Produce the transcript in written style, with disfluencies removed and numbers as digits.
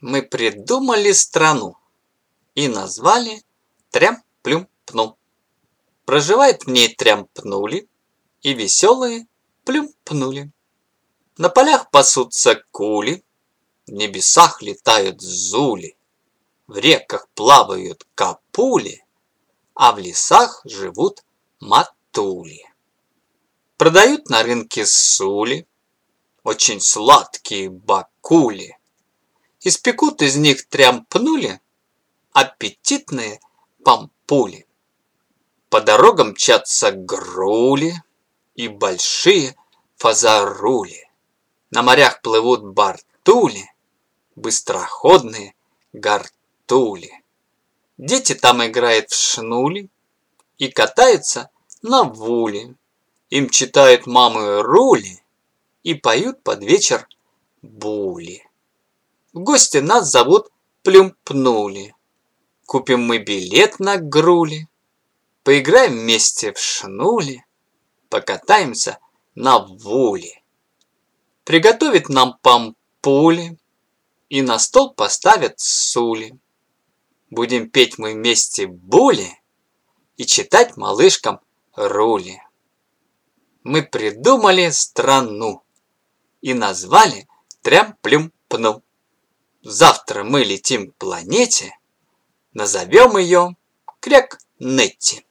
Мы придумали страну и назвали Трям-Плюм-Пну. Проживает в ней Трям-Пнули и веселые Плюм-Пнули. На полях пасутся кули, в небесах летают зули, в реках плавают капули, а в лесах живут матули. Продают на рынке сули, очень сладкие бакули. Испекут из них Трям-Пнули аппетитные пампули. По дорогам мчатся грули и большие фазарули. На морях плывут бартули, быстроходные гартули. Дети там играют в шнули и катаются на вуле. Им читают мамы рули и поют под вечер були. В гости нас зовут Плюм-Пнули. Купим мы билет на грули, поиграем вместе в шнули, покатаемся на вуле. Приготовят нам пампули и на стол поставят сули. Будем петь мы вместе були и читать малышкам рули. Мы придумали страну и назвали Трям-Плюм-Пну. Завтра мы летим к планете, назовем ее Кряк-Нетти.